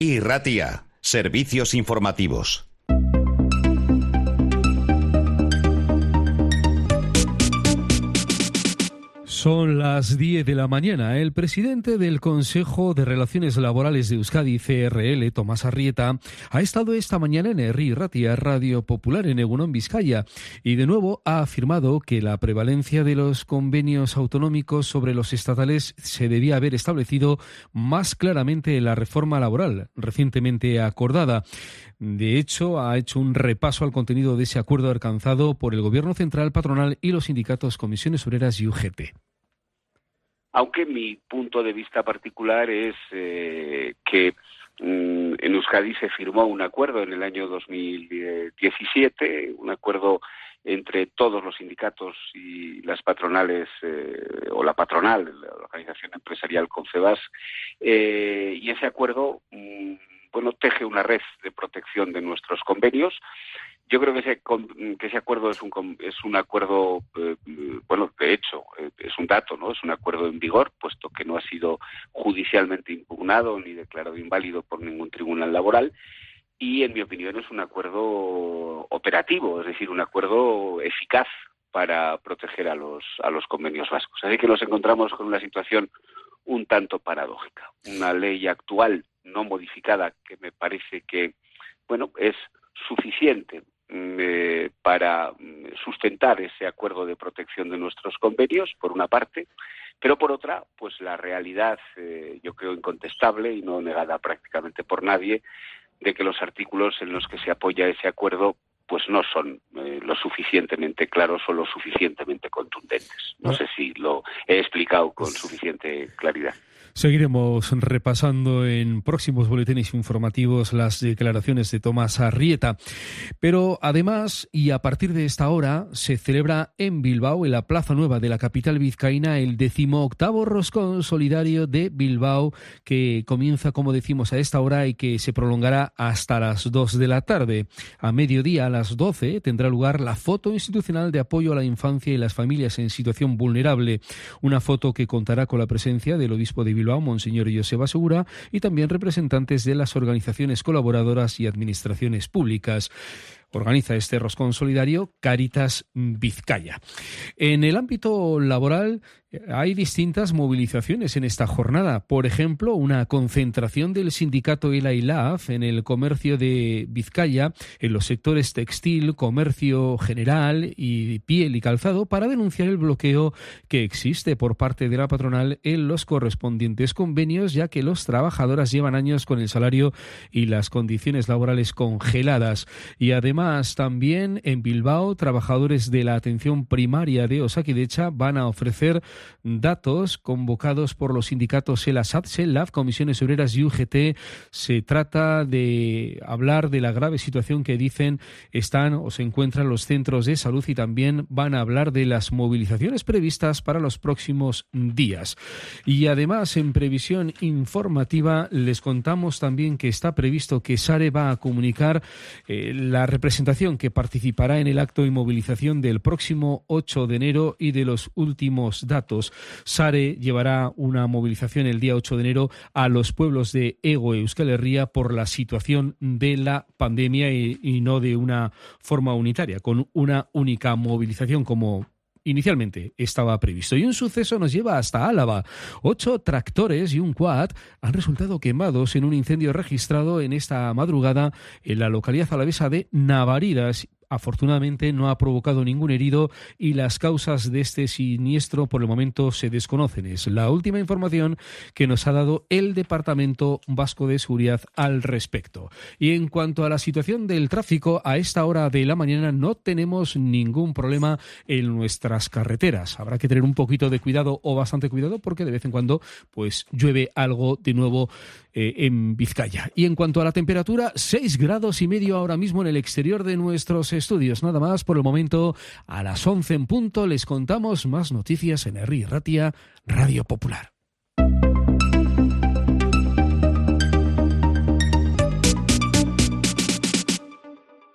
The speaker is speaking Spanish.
Irratia, servicios informativos. Son las 10 de la mañana. El presidente del Consejo de Relaciones Laborales de Euskadi, CRL, Tomás Arrieta, ha estado esta mañana en Herri Ratia, Radio Popular en Egunon, Vizcaya, y de nuevo ha afirmado que la prevalencia de los convenios autonómicos sobre los estatales se debía haber establecido más claramente en la reforma laboral recientemente acordada. De hecho, ha hecho un repaso al contenido de ese acuerdo alcanzado por el Gobierno Central, patronal y los sindicatos Comisiones Obreras y UGT. Aunque mi punto de vista particular es que en Euskadi se firmó un acuerdo en el año 2017, un acuerdo entre todos los sindicatos y las patronales, o la patronal, la organización empresarial Confebask, y ese acuerdo teje una red de protección de nuestros convenios. Yo creo que ese acuerdo es un acuerdo, de hecho, es un dato, ¿no? Es un acuerdo en vigor, puesto que no ha sido judicialmente impugnado ni declarado inválido por ningún tribunal laboral, y en mi opinión es un acuerdo operativo, es decir, un acuerdo eficaz para proteger a los convenios vascos. Así que nos encontramos con una situación un tanto paradójica. Una ley actual no modificada que me parece que, es suficiente para sustentar ese acuerdo de protección de nuestros convenios, por una parte, pero por otra, pues la realidad, yo creo incontestable y no negada prácticamente por nadie, de que los artículos en los que se apoya ese acuerdo pues no son lo suficientemente claros o lo suficientemente contundentes. No sé si lo he explicado con suficiente claridad. Seguiremos repasando en próximos boletines informativos las declaraciones de Tomás Arrieta. Pero además, y a partir de esta hora, se celebra en Bilbao, en la Plaza Nueva de la capital vizcaína, el 18º Roscón Solidario de Bilbao, que comienza, como decimos, a esta hora y que se prolongará hasta las 2 de la tarde. A mediodía, a las 12, tendrá lugar la foto institucional de apoyo a la infancia y las familias en situación vulnerable. Una foto que contará con la presencia del obispo de Bilbao, Monseñor Joseba Segura, y también representantes de las organizaciones colaboradoras y administraciones públicas. Organiza este roscón solidario Cáritas Vizcaya. En el ámbito laboral hay distintas movilizaciones en esta jornada. Por ejemplo, una concentración del sindicato ELA-ILAF en el comercio de Vizcaya, en los sectores textil, comercio general y piel y calzado, para denunciar el bloqueo que existe por parte de la patronal en los correspondientes convenios, ya que los trabajadoras llevan años con el salario y las condiciones laborales congeladas. Y además, también en Bilbao, trabajadores de la atención primaria de Osakidecha van a ofrecer datos convocados por los sindicatos ELA-SAT, SELAF, Comisiones Obreras y UGT. Se trata de hablar de la grave situación que dicen están o se encuentran los centros de salud, y también van a hablar de las movilizaciones previstas para los próximos días. Y además, en previsión informativa, les contamos también que está previsto que SARE va a comunicar la representación que participará en el acto y movilización del próximo 8 de enero y de los últimos datos. SARE llevará una movilización el día 8 de enero a los pueblos de Ego y Euskal Herria por la situación de la pandemia y no de una forma unitaria, con una única movilización como inicialmente estaba previsto. Y un suceso nos lleva hasta Álava. 8 tractores y un quad han resultado quemados en un incendio registrado en esta madrugada en la localidad alavesa de Navaridas. Afortunadamente no ha provocado ningún herido y las causas de este siniestro por el momento se desconocen. Es la última información que nos ha dado el Departamento Vasco de Seguridad al respecto. Y en cuanto a la situación del tráfico, a esta hora de la mañana no tenemos ningún problema en nuestras carreteras. Habrá que tener un poquito de cuidado o bastante cuidado porque de vez en cuando pues llueve algo de nuevo en Vizcaya. Y en cuanto a la temperatura, 6,5 grados ahora mismo en el exterior de nuestros estudios. Nada más por el momento. A las 11 en punto les contamos más noticias en Herri Ratia, Radio Popular.